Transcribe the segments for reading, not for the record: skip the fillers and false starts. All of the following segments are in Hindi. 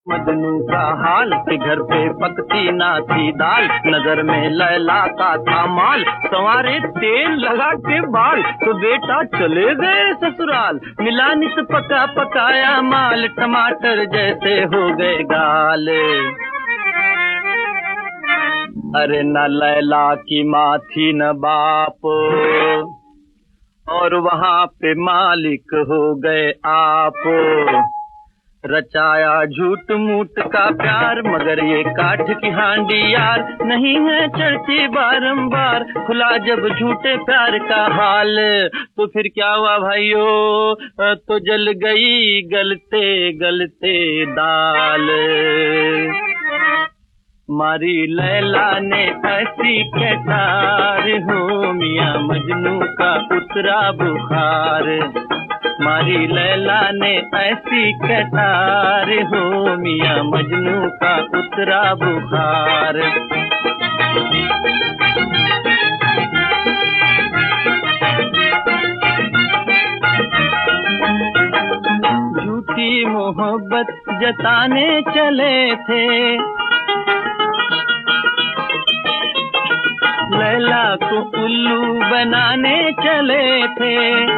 मजनू का हाल कि घर पे पकती ना थी दाल, नजर में लैला का था माल, संवारे तेल लगा के बाल, तो बेटा चले गए ससुराल, मिला नित पका पकाया माल, टमाटर जैसे हो गए गाल। अरे न लैला की माँ थी न बाप, और वहाँ पे मालिक हो गए आप, रचाया झूठ मूठ का प्यार, मगर ये काठ की हांडी यार नहीं है चढ़ती बारंबार, खुला जब झूठे प्यार का हाल, तो फिर क्या हुआ भाइयों, तो जल गई गलते गलते दाल। मारी लैला ने ऐसी कटार, हो मियां मजनू का उतरा बुखार, मारी लैला ने ऐसी कटार, हो मियां मजनू का उतरा बुखार। झूठी मोहब्बत जताने चले थे, लैला को उल्लू बनाने चले थे,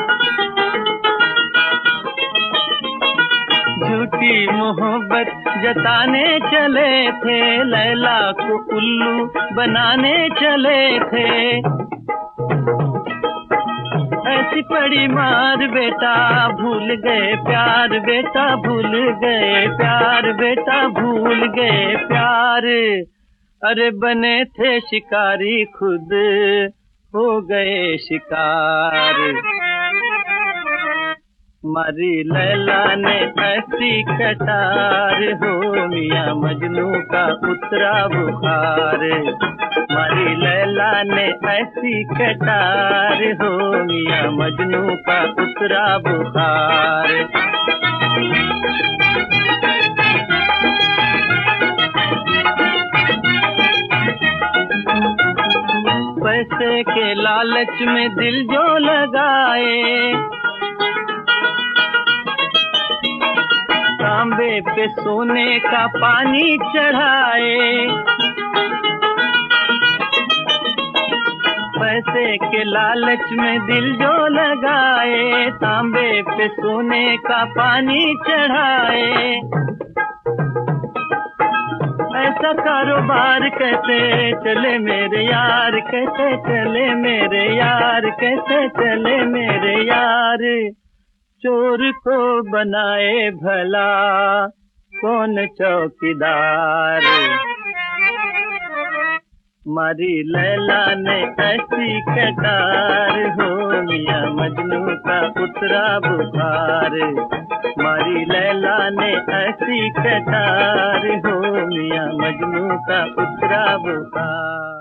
झूठी मोहब्बत जताने चले थे, लैला को उल्लू बनाने चले थे। ऐसी पड़ी मार बेटा भूल गए प्यार, बेटा भूल गए प्यार, बेटा भूल गए प्यार। अरे बने थे शिकारी खुद हो गए शिकार, मारी लैला ने ऐसी कटार, हो मियां मजनू का उतरा बुखार, मारी लैला ने ऐसी कटार, हो मियां मजनू का उतरा बुखार। पैसे के लालच में दिल जो लगाए, तांबे पे सोने का पानी चढ़ाए, पैसे के लालच में दिल जो लगाए, तांबे पे सोने का पानी चढ़ाए। ऐसा कारोबार कैसे चले मेरे यार, कैसे चले मेरे यार, कैसे चले मेरे यार। चोर को बनाए भला कौन चौकीदार, मारी लैला ने ऐसी कटार, हो मियां मजनू का उतरा बुखार, मारी लैला ने ऐसी कटार, हो मियां मजनू का उतरा बुखार।